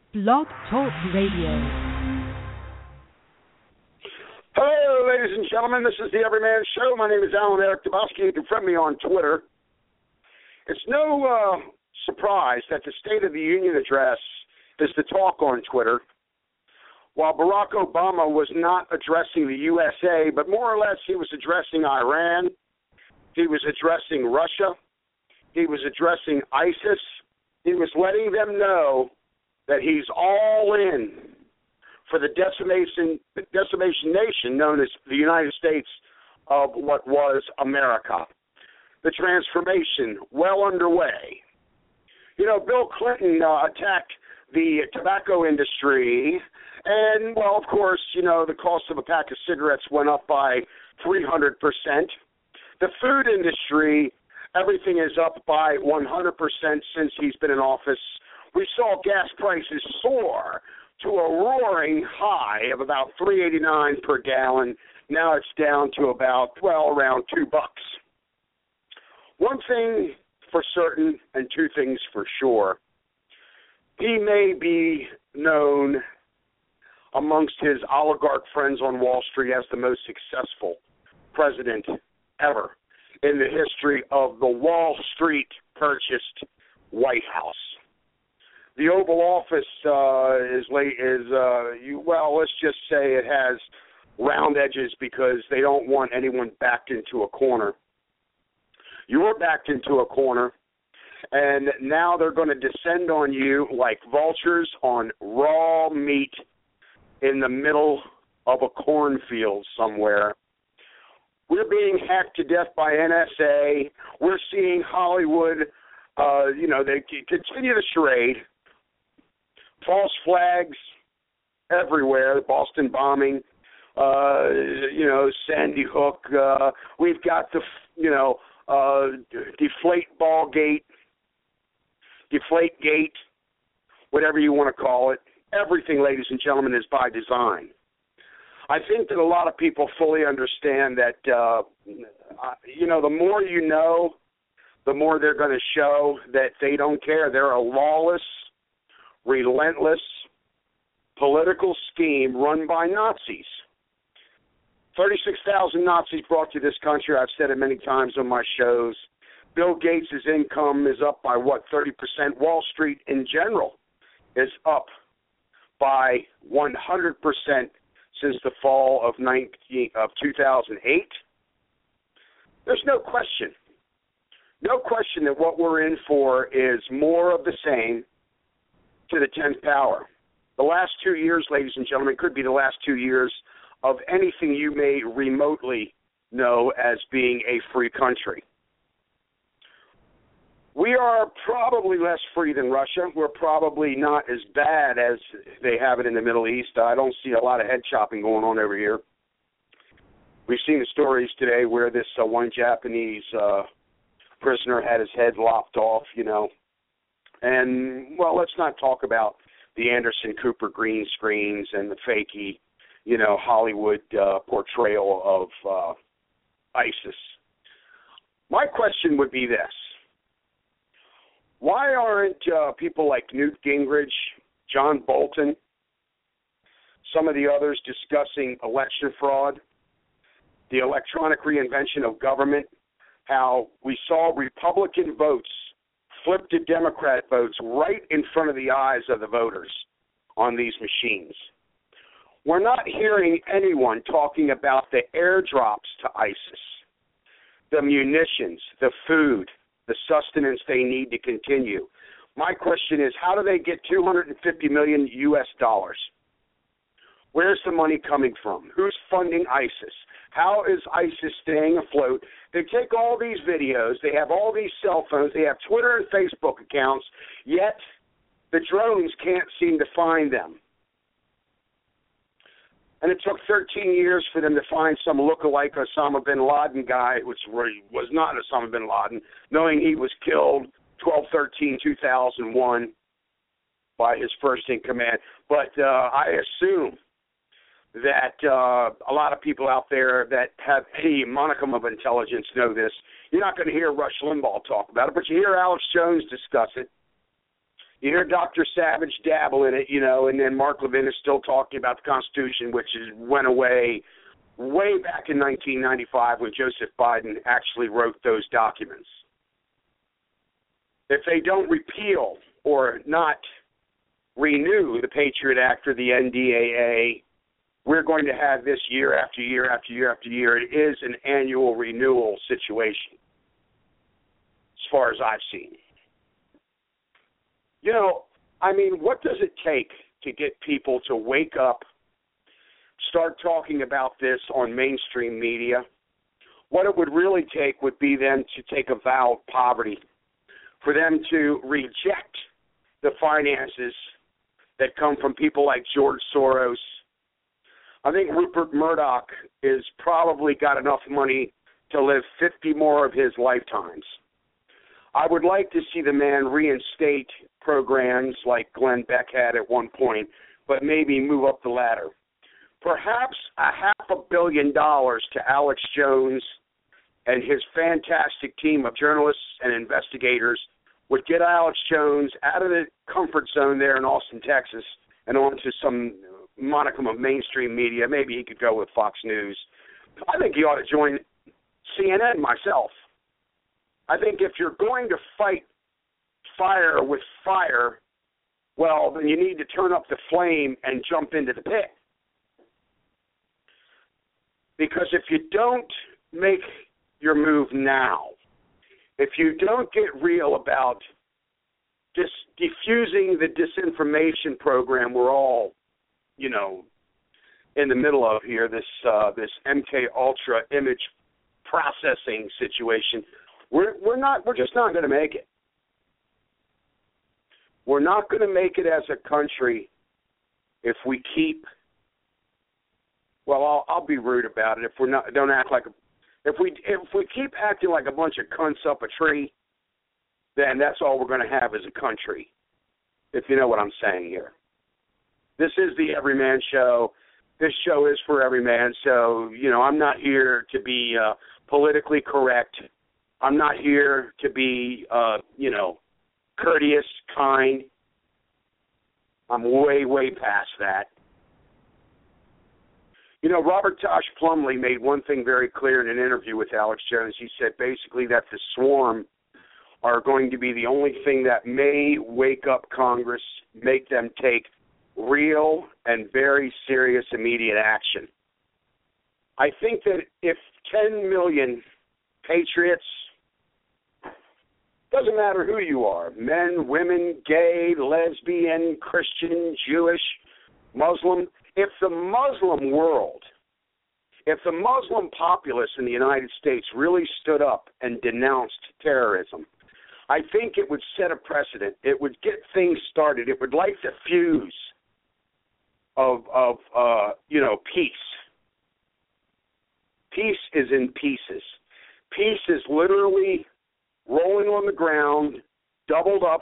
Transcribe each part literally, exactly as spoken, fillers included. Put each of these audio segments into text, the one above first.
Blog Talk Radio. Hello, ladies and gentlemen. This is the Everyman Show. My name is Alan Eric Dabowski. You can friend me on Twitter. It's no uh, surprise that the State of the Union address is the talk on Twitter. While Barack Obama was not addressing the U S A, but more or less he was addressing Iran, he was addressing Russia, he was addressing ISIS, he was letting them know that he's all in for the decimation, decimation nation known as the United States of what was America. The transformation well underway. You know, Bill Clinton uh, attacked the tobacco industry, and, well, of course, you know, the cost of a pack of cigarettes went up by three hundred percent. The food industry, everything is up by one hundred percent since he's been in office. We saw gas prices soar to a roaring high of about three eighty-nine per gallon. Now it's down to about, well, around two bucks. One thing for certain and two things for sure. He may be known amongst his oligarch friends on Wall Street as the most successful president ever in the history of the Wall Street purchased White House. The Oval Office uh, is late. Is uh, you, well, let's just say it has round edges because they don't want anyone backed into a corner. You're backed into a corner, and now they're going to descend on you like vultures on raw meat in the middle of a cornfield somewhere. We're being hacked to death by N S A. We're seeing Hollywood. Uh, you know, they continue the charade. False flags everywhere, the Boston bombing, uh, you know, Sandy Hook. Uh, we've got the, you know, uh, deflate ball gate, deflate gate, whatever you want to call it. Everything, ladies and gentlemen, is by design. I think that a lot of people fully understand that, uh, you know, the more you know, the more they're going to show that they don't care. They're a lawless, relentless political scheme run by Nazis. thirty-six thousand Nazis brought to this country. I've said it many times on my shows. Bill Gates' income is up by, what, thirty percent. Wall Street in general is up by one hundred percent since the fall of, nineteen, of two thousand eight. There's no question. No question that what we're in for is more of the same to the tenth power. The last two years, ladies and gentlemen, could be the last two years of anything you may remotely know as being a free country. We are probably less free than Russia. We're probably not as bad as they have it in the Middle East. I don't see a lot of head chopping going on over here. We've seen the stories today where this uh, one Japanese uh, prisoner had his head lopped off, you know. And, well, let's not talk about the Anderson Cooper green screens and the fakey, you know, Hollywood uh, portrayal of uh, ISIS. My question would be this. Why aren't uh, people like Newt Gingrich, John Bolton, some of the others discussing election fraud, the electronic reinvention of government, how we saw Republican votes flip to Democrat votes right in front of the eyes of the voters on these machines? We're not hearing anyone talking about the airdrops to ISIS, the munitions, the food, the sustenance they need to continue. My question is, how do they get two hundred fifty million U S dollars? Where's the money coming from? Who's funding ISIS? How is ISIS staying afloat? They take all these videos, they have all these cell phones, they have Twitter and Facebook accounts, yet the drones can't seem to find them. And it took thirteen years for them to find some lookalike Osama bin Laden guy, which was not Osama bin Laden, knowing he was killed twelve thirteen two thousand one by his first in command. But uh, I assume that uh, a lot of people out there that have any monicum of intelligence know this. You're not going to hear Rush Limbaugh talk about it, but you hear Alex Jones discuss it. You hear Doctor Savage dabble in it, you know, and then Mark Levin is still talking about the Constitution, which is, went away way back in nineteen ninety-five when Joseph Biden actually wrote those documents. If they don't repeal or not renew the Patriot Act or the N D A A, we're going to have this year after year after year after year. It is an annual renewal situation, as far as I've seen. You know, I mean, what does it take to get people to wake up, start talking about this on mainstream media? What it would really take would be them to take a vow of poverty, for them to reject the finances that come from people like George Soros. I think Rupert Murdoch is probably got enough money to live fifty more of his lifetimes. I would like to see the man reinstate programs like Glenn Beck had at one point, but maybe move up the ladder. Perhaps a half a billion dollars to Alex Jones and his fantastic team of journalists and investigators would get Alex Jones out of the comfort zone there in Austin, Texas, and onto some modicum of mainstream media. Maybe he could go with Fox News. I think he ought to join C N N myself. I think if you're going to fight fire with fire, well, then you need to turn up the flame and jump into the pit. Because if you don't make your move now, if you don't get real about just diffusing the disinformation program we're all, you know, in the middle of here, this uh, this M K Ultra image processing situation, we're we're not we're just not going to make it. We're not going to make it as a country if we keep. Well, I'll, I'll be rude about it. If we're not, don't act like a, if we if we keep acting like a bunch of cunts up a tree, then that's all we're going to have as a country. If you know what I'm saying here. This is the Everyman Show. This show is for every man. So, you know, I'm not here to be uh, politically correct. I'm not here to be, uh, you know, courteous, kind. I'm way, way past that. You know, Robert Tosh Plumley made one thing very clear in an interview with Alex Jones. He said basically that the swarm are going to be the only thing that may wake up Congress, make them take real and very serious immediate action. I think that if ten million patriots, doesn't matter who you are, men, women, gay, lesbian, Christian, Jewish, Muslim, if the Muslim world, if the Muslim populace in the United States really stood up and denounced terrorism, I think it would set a precedent. It would get things started. It would light the fuse of, of uh, you know, peace. Peace is in pieces. Peace is literally rolling on the ground, doubled up.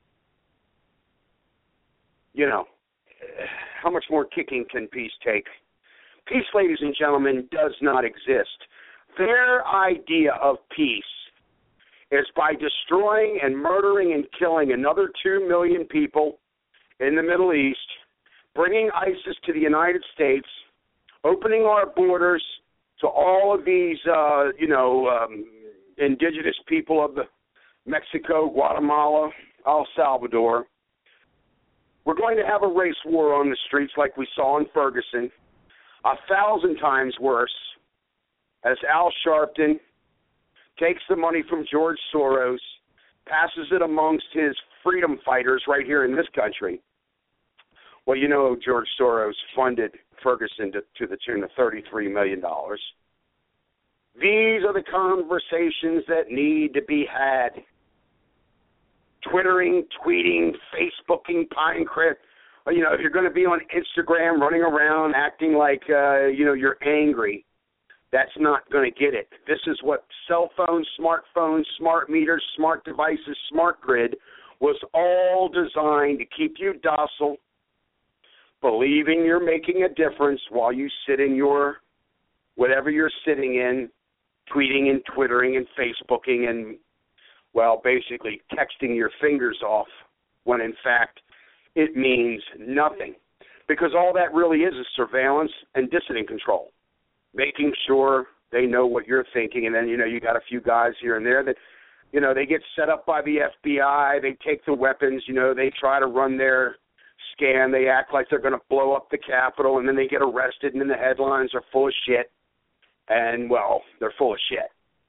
You know, how much more kicking can peace take? Peace, ladies and gentlemen, does not exist. Their idea of peace is by destroying and murdering and killing another two million people in the Middle East, bringing ISIS to the United States, opening our borders to all of these, uh, you know, um, indigenous people of the Mexico, Guatemala, El Salvador. We're going to have a race war on the streets like we saw in Ferguson, a thousand times worse, as Al Sharpton takes the money from George Soros, passes it amongst his freedom fighters right here in this country. Well, you know George Soros funded Ferguson to, to the tune of thirty-three million dollars. These are the conversations that need to be had. Twittering, tweeting, Facebooking, Pinecrest. You know, if you're going to be on Instagram running around acting like, uh, you know, you're angry, that's not going to get it. This is what cell phones, smartphones, smart meters, smart devices, smart grid was all designed to keep you docile, believing you're making a difference while you sit in your, whatever you're sitting in, tweeting and twittering and Facebooking and, well, basically texting your fingers off when in fact it means nothing. Because all that really is is surveillance and dissident control, making sure they know what you're thinking. And then, you know, you got a few guys here and there that, you know, they get set up by the F B I. They take the weapons. You know, they try to run their scam. They act like they're going to blow up the Capitol, and then they get arrested, and then the headlines are full of shit. And, well, they're full of shit.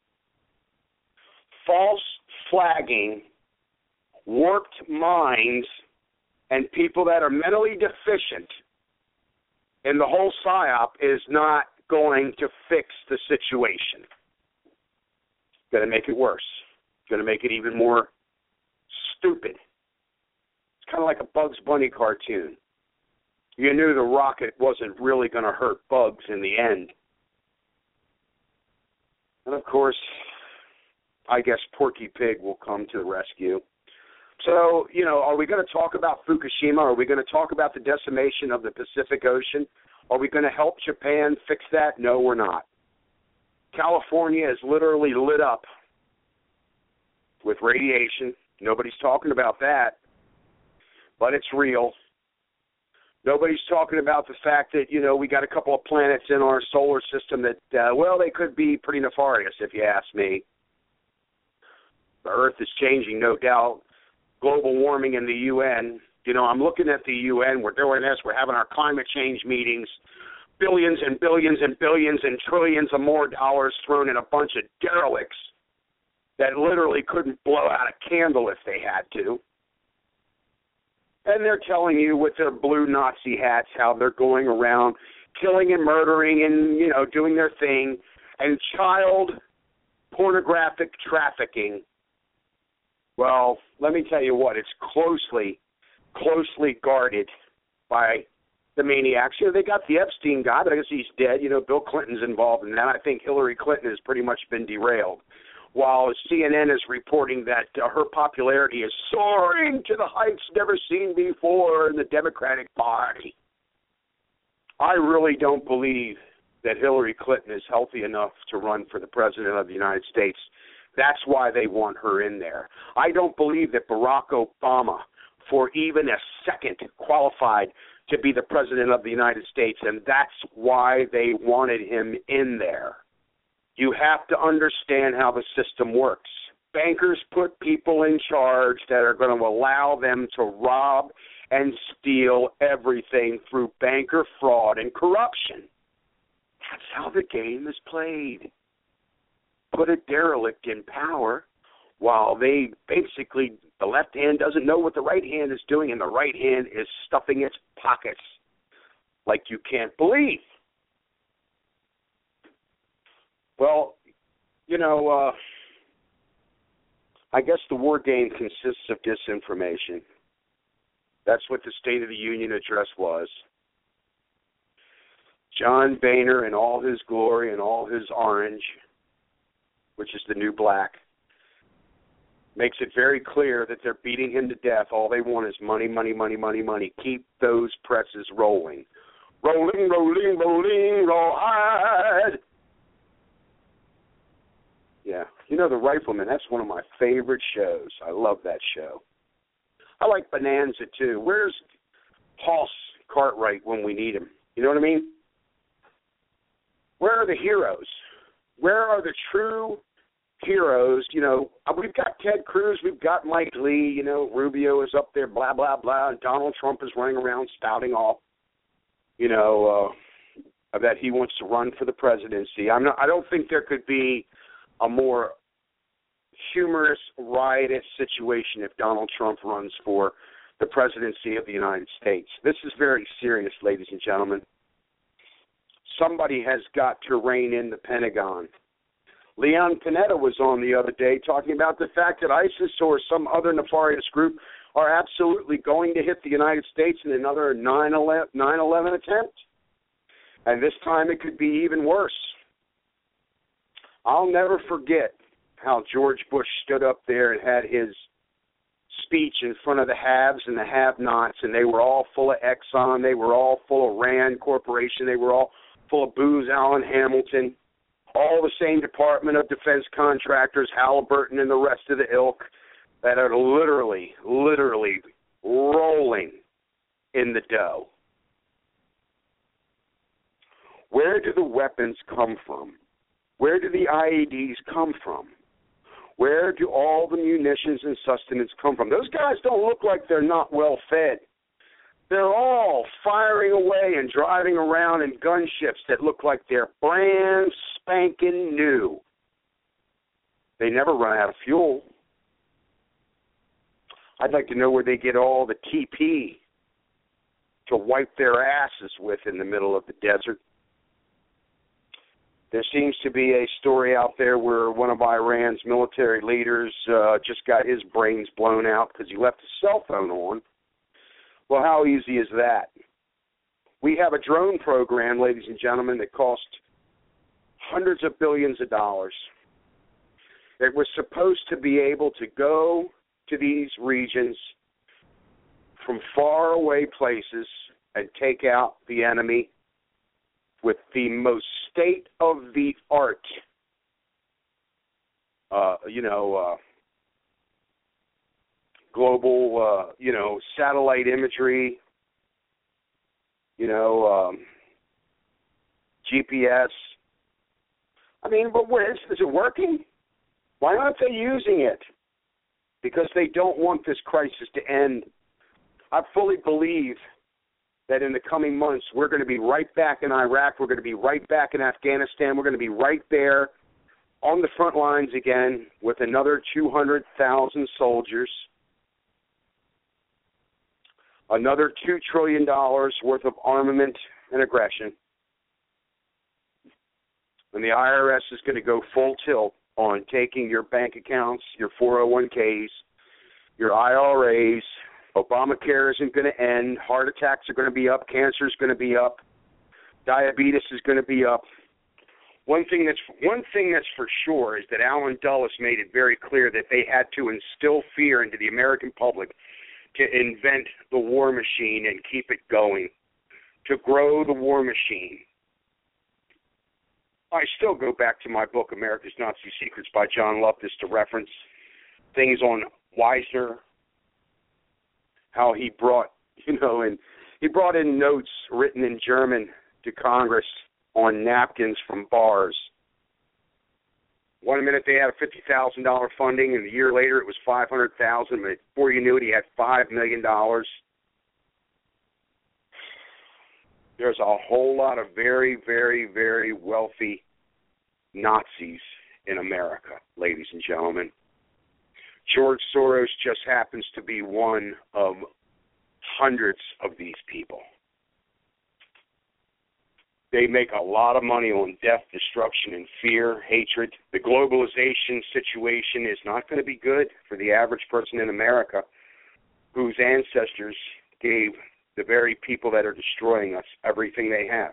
False flagging, warped minds, and people that are mentally deficient in the whole psyop is not going to fix the situation. It's going to make it worse. It's going to make it even more stupid. It's kind of like a Bugs Bunny cartoon. You knew the rocket wasn't really going to hurt Bugs in the end. And, of course, I guess Porky Pig will come to the rescue. So, you know, are we going to talk about Fukushima? Are we going to talk about the decimation of the Pacific Ocean? Are we going to help Japan fix that? No, we're not. California is literally lit up with radiation. Nobody's talking about that, but it's real. Nobody's talking about the fact that, you know, we got a couple of planets in our solar system that, uh, well, they could be pretty nefarious, if you ask me. The Earth is changing, no doubt. Global warming in the U N. You know, I'm looking at the U N. We're doing this. We're having our climate change meetings. Billions and billions and billions and trillions of more dollars thrown in a bunch of derelicts that literally couldn't blow out a candle if they had to. And they're telling you with their blue Nazi hats how they're going around killing and murdering and, you know, doing their thing. And child pornographic trafficking, well, let me tell you what, it's closely, closely guarded by the maniacs. You know, they got the Epstein guy, but I guess he's dead. You know, Bill Clinton's involved in that. I think Hillary Clinton has pretty much been derailed, while C N N is reporting that uh, her popularity is soaring to the heights never seen before in the Democratic Party. I really don't believe that Hillary Clinton is healthy enough to run for the President of the United States. That's why they want her in there. I don't believe that Barack Obama, for even a second, qualified to be the President of the United States, and that's why they wanted him in there. You have to understand how the system works. Bankers put people in charge that are going to allow them to rob and steal everything through banker fraud and corruption. That's how the game is played. Put a derelict in power while they basically, the left hand doesn't know what the right hand is doing, and the right hand is stuffing its pockets like you can't believe. Well, you know, uh, I guess the war game consists of disinformation. That's what the State of the Union address was. John Boehner in all his glory and all his orange, which is the new black, makes it very clear that they're beating him to death. All they want is money, money, money, money, money. Keep those presses rolling. Rolling, rolling, rolling, roll hard. Yeah. You know, The Rifleman, that's one of my favorite shows. I love that show. I like Bonanza, too. Where's Hoss Cartwright when we need him? You know what I mean? Where are the heroes? Where are the true heroes? You know, we've got Ted Cruz, we've got Mike Lee, you know, Rubio is up there, blah, blah, blah, and Donald Trump is running around spouting off, you know, uh, that he wants to run for the presidency. I'm not, I don't think there could be a more humorous, riotous situation if Donald Trump runs for the presidency of the United States. This is very serious, ladies and gentlemen. Somebody has got to rein in the Pentagon. Leon Panetta was on the other day talking about the fact that ISIS or some other nefarious group are absolutely going to hit the United States in another nine eleven attempt. And this time it could be even worse. I'll never forget how George Bush stood up there and had his speech in front of the haves and the have-nots, and they were all full of Exxon, they were all full of Rand Corporation, they were all full of Booz Allen Hamilton, all the same Department of Defense contractors, Halliburton and the rest of the ilk, that are literally, literally rolling in the dough. Where do the weapons come from? Where do the I E Ds come from? Where do all the munitions and sustenance come from? Those guys don't look like they're not well fed. They're all firing away and driving around in gunships that look like they're brand spanking new. They never run out of fuel. I'd like to know where they get all the T P to wipe their asses with in the middle of the desert. There seems to be a story out there where one of Iran's military leaders uh, just got his brains blown out because he left his cell phone on. Well, how easy is that? We have a drone program, ladies and gentlemen, that cost hundreds of billions of dollars. It was supposed to be able to go to these regions from far away places and take out the enemy with the most state-of-the-art, uh, you know, uh, global, uh, you know, satellite imagery, you know, um, G P S. I mean, but where is, is it working? Why aren't they using it? Because they don't want this crisis to end. I fully believe that in the coming months, we're going to be right back in Iraq. We're going to be right back in Afghanistan. We're going to be right there on the front lines again with another two hundred thousand soldiers, another two trillion dollars worth of armament and aggression. And the I R S is going to go full tilt on taking your bank accounts, your four oh one k's, your I R As. Obamacare isn't going to end. Heart attacks are going to be up. Cancer is going to be up. Diabetes is going to be up. One thing that's one thing that's for sure is that Alan Dulles made it very clear that they had to instill fear into the American public to invent the war machine and keep it going, to grow the war machine. I still go back to my book, America's Nazi Secrets by John Loftus, to reference things on Wisner, how he brought, you know, and he brought in notes written in German to Congress on napkins from bars. One minute they had a fifty thousand dollars funding, and a year later it was five hundred thousand dollars. But before you knew it, he had five million dollars. There's a whole lot of very, very, very wealthy Nazis in America, ladies and gentlemen. George Soros just happens to be one of hundreds of these people. They make a lot of money on death, destruction, and fear, hatred. The globalization situation is not going to be good for the average person in America whose ancestors gave the very people that are destroying us everything they have.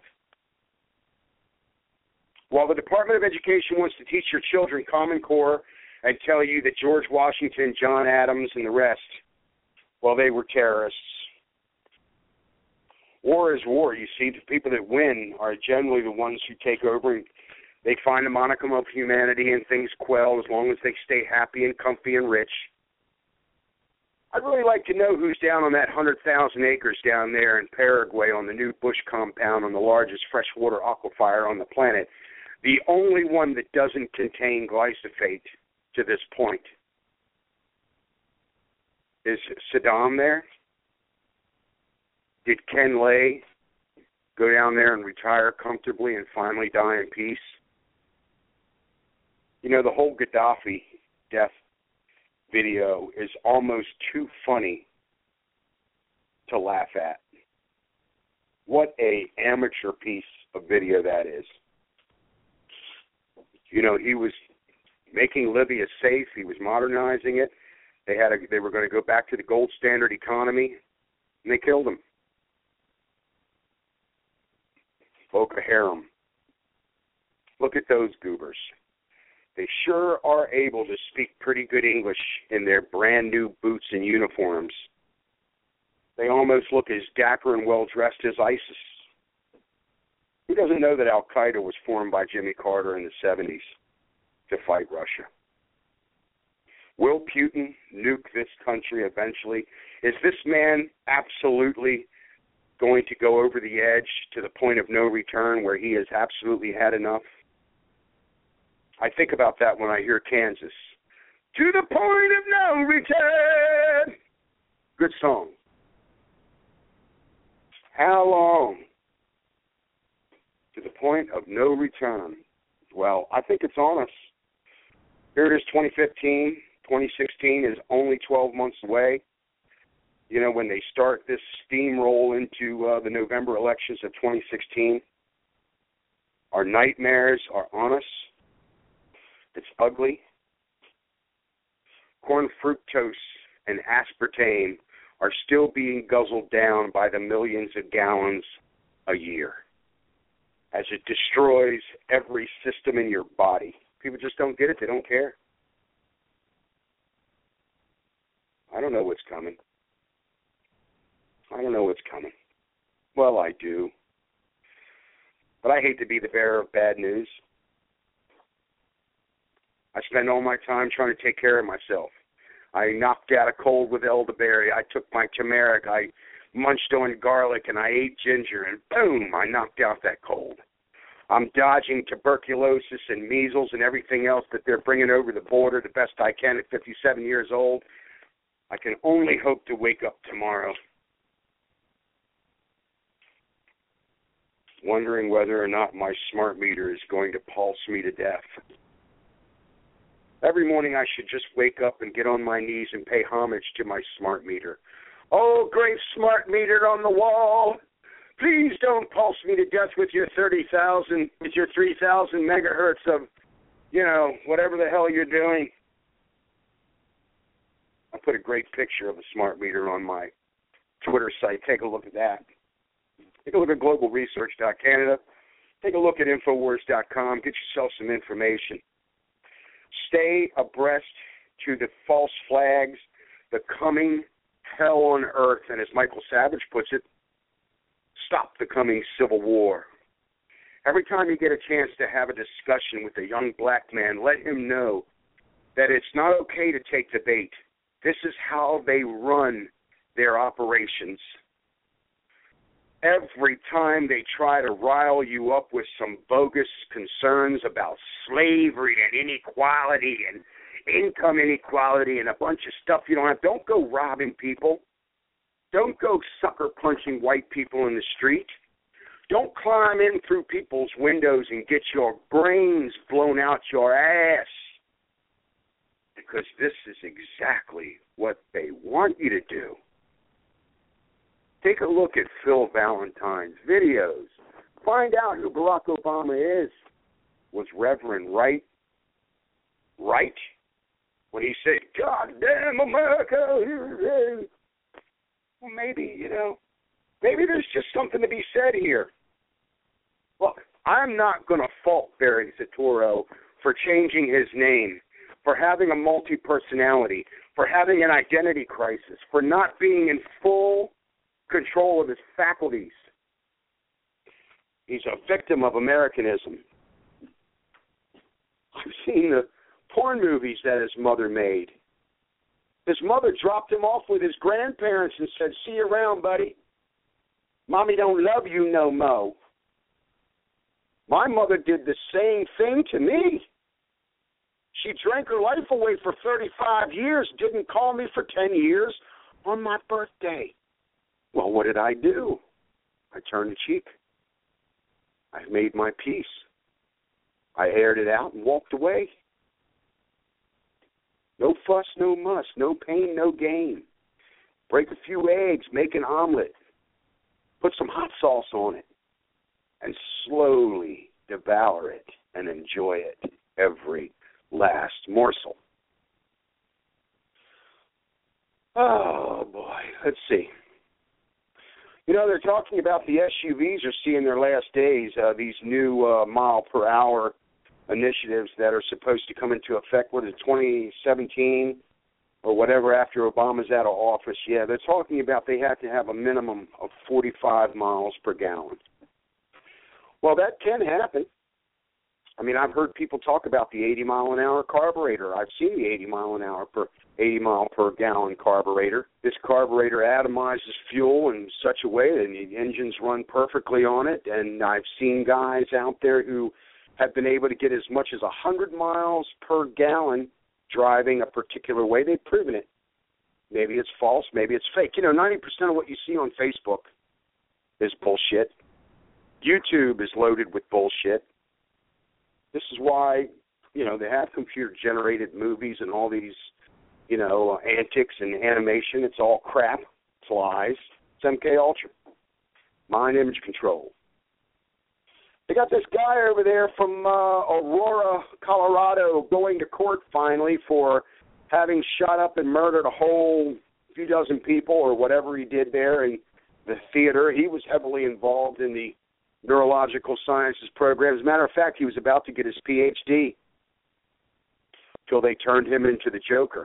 While the Department of Education wants to teach your children Common Core and tell you that George Washington, John Adams, and the rest, well, they were terrorists. War is war. You see, the people that win are generally the ones who take over, and they find a modicum of humanity and things quell as long as they stay happy and comfy and rich. I'd really like to know who's down on that one hundred thousand acres down there in Paraguay on the new Bush compound on the largest freshwater aquifer on the planet, the only one that doesn't contain glyphosate to this point. Is Saddam there? Did Ken Lay go down there and retire comfortably and finally die in peace? You know, the whole Gaddafi death video is almost too funny to laugh at. What a amateur piece of video that is. You know, he was making Libya safe. He was modernizing it. They had a, they were going to go back to the gold standard economy, and they killed him. Boko Haram. Look at those goobers. They sure are able to speak pretty good English in their brand new boots and uniforms. They almost look as dapper and well-dressed as ISIS. Who doesn't know that Al-Qaeda was formed by Jimmy Carter in the seventies to fight Russia? Will Putin nuke this country eventually? Is this man absolutely going to go over the edge to the point of no return where he has absolutely had enough? I think about that when I hear Kansas. To the point of no return. Good song. How long? To the point of no return. Well, I think it's on us. Here it is, twenty fifteen. twenty sixteen is only twelve months away. You know, when they start this steamroll into uh, the November elections of twenty sixteen, our nightmares are on us. It's ugly. Corn fructose and aspartame are still being guzzled down by the millions of gallons a year as it destroys every system in your body. People just don't get it. They don't care. I don't know what's coming. I don't know what's coming. Well, I do. But I hate to be the bearer of bad news. I spend all my time trying to take care of myself. I knocked out a cold with elderberry. I took my turmeric. I munched on garlic, and I ate ginger, and boom, I knocked out that cold. I'm dodging tuberculosis and measles and everything else that they're bringing over the border the best I can at fifty-seven years old. I can only hope to wake up tomorrow wondering whether or not my smart meter is going to pulse me to death. Every morning I should just wake up and get on my knees and pay homage to my smart meter. Oh, great smart meter on the wall, please don't pulse me to death with your thirty thousand, with your three thousand megahertz of, you know, whatever the hell you're doing. I put a great picture of a smart meter on my Twitter site. Take a look at that. Take a look at global research dot Canada. Take a look at infowars dot com. Get yourself some information. Stay abreast to the false flags, the coming hell on earth, and as Michael Savage puts it, stop the coming civil war. Every time you get a chance to have a discussion with a young black man, let him know that it's not okay to take the bait. This is how they run their operations. Every time they try to rile you up with some bogus concerns about slavery and inequality and income inequality and a bunch of stuff you don't have, don't go robbing people. Don't go sucker punching white people in the street. Don't climb in through people's windows and get your brains blown out your ass. Because this is exactly what they want you to do. Take a look at Phil Valentine's videos. Find out who Barack Obama is. Was Reverend Wright right when he said, God damn America? Well, maybe, you know, maybe there's just something to be said here. Look, I'm not going to fault Barry Soetoro for changing his name, for having a multi-personality, for having an identity crisis, for not being in full control of his faculties. He's a victim of Americanism. I've seen the porn movies that his mother made. His mother dropped him off with his grandparents and said, see you around, buddy. Mommy don't love you no mo. My mother did the same thing to me. She drank her life away for thirty-five years, didn't call me for ten years on my birthday. Well, what did I do? I turned the cheek. I made my peace. I aired it out and walked away. No fuss, no muss, no pain, no gain. Break a few eggs, make an omelet, put some hot sauce on it, and slowly devour it and enjoy it, every last morsel. Oh, boy. Let's see. You know, they're talking about the S U Vs are seeing their last days, uh, these new uh, mile per hour initiatives that are supposed to come into effect, what is it, twenty seventeen or whatever, after Obama's out of office. Yeah, they're talking about they have to have a minimum of forty-five miles per gallon. Well, that can happen. I mean, I've heard people talk about the eighty mile an hour carburetor. I've seen the eighty mile an hour per eighty mile per gallon carburetor. This carburetor atomizes fuel in such a way that the engines run perfectly on it. And I've seen guys out there who have been able to get as much as one hundred miles per gallon driving a particular way. They've proven it. Maybe it's false, maybe it's fake. You know, ninety percent of what you see on Facebook is bullshit. YouTube is loaded with bullshit. This is why, you know, they have computer-generated movies and all these, you know, antics and animation. It's all crap. It's lies. It's M K Ultra. Mind image control. They got this guy over there from uh, Aurora, Colorado, going to court finally for having shot up and murdered a whole few dozen people or whatever he did there in the theater. He was heavily involved in the neurological sciences program. As a matter of fact, he was about to get his P H D until they turned him into the Joker.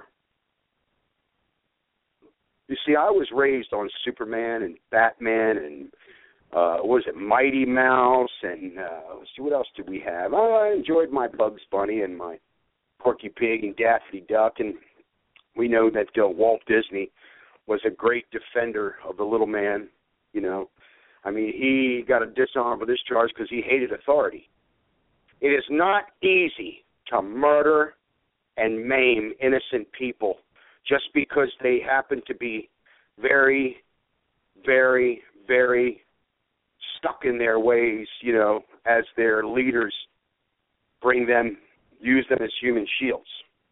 You see, I was raised on Superman and Batman and, uh, what was it, Mighty Mouse, and uh, let's see, what else did we have? Oh, I enjoyed my Bugs Bunny and my Porky Pig and Daffy Duck, and we know that uh, Walt Disney was a great defender of the little man, you know. I mean, he got a dishonorable discharge because he hated authority. It is not easy to murder and maim innocent people just because they happen to be very, very, very stuck in their ways, you know, as their leaders bring them, use them as human shields.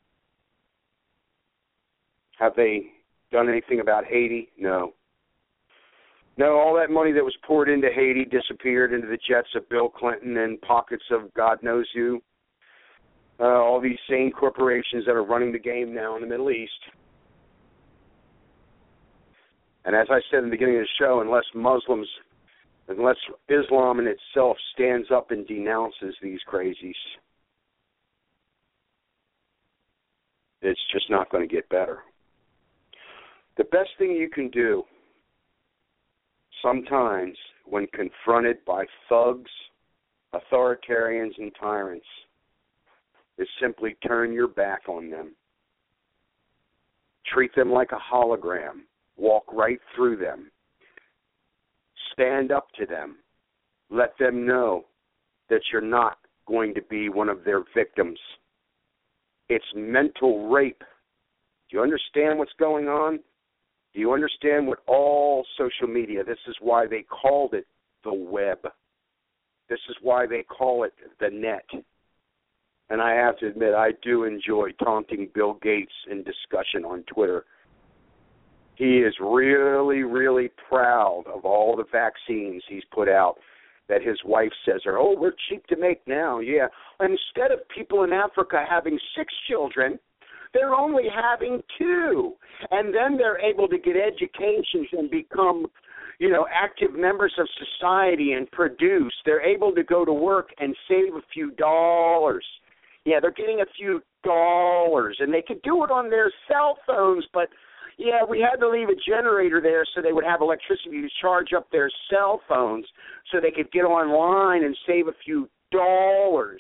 Have they done anything about Haiti? No. No, all that money that was poured into Haiti disappeared into the jets of Bill Clinton and pockets of God knows who. Uh, all these same corporations that are running the game now in the Middle East. And as I said in the beginning of the show, unless Muslims, unless Islam in itself stands up and denounces these crazies, it's just not going to get better. The best thing you can do sometimes when confronted by thugs, authoritarians, and tyrants is simply turn your back on them. Treat them like a hologram. Walk right through them. Stand up to them. Let them know that you're not going to be one of their victims. It's mental rape. Do you understand what's going on? Do you understand what all social media, this is why they called it the web. This is why they call it the net. And I have to admit, I do enjoy taunting Bill Gates in discussion on Twitter. He is really, really proud of all the vaccines he's put out that his wife says are, oh, we're cheap to make now. Yeah. Instead of people in Africa having six children, they're only having two. And then they're able to get educations and become, you know, active members of society and produce. They're able to go to work and save a few dollars. Yeah, they're getting a few dollars. And they could do it on their cell phones, but, yeah, we had to leave a generator there so they would have electricity to charge up their cell phones so they could get online and save a few dollars.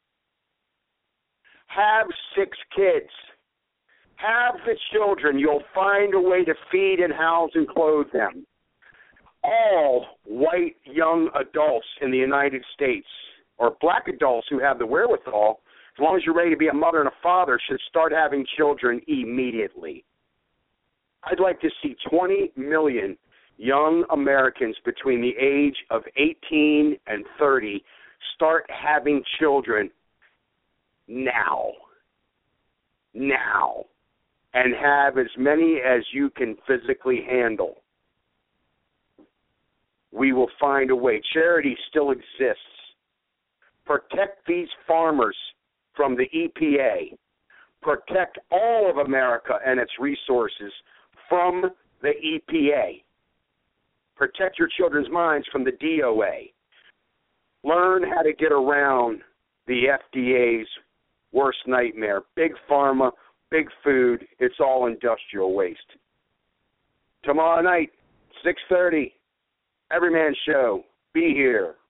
Have six kids. Have the children. You'll find a way to feed and house and clothe them. All white young adults in the United States, or black adults who have the wherewithal, as long as you're ready to be a mother and a father, should start having children immediately. I'd like to see twenty million young Americans between the age of eighteen and thirty start having children now. Now. And have as many as you can physically handle. We will find a way. Charity still exists. Protect these farmers from the E P A. Protect all of America and its resources from the E P A. Protect your children's minds from the D O A. Learn how to get around the F D A's worst nightmare. Big pharma, big food, it's all industrial waste. Tomorrow night, six thirty, Everyman Show. Be here.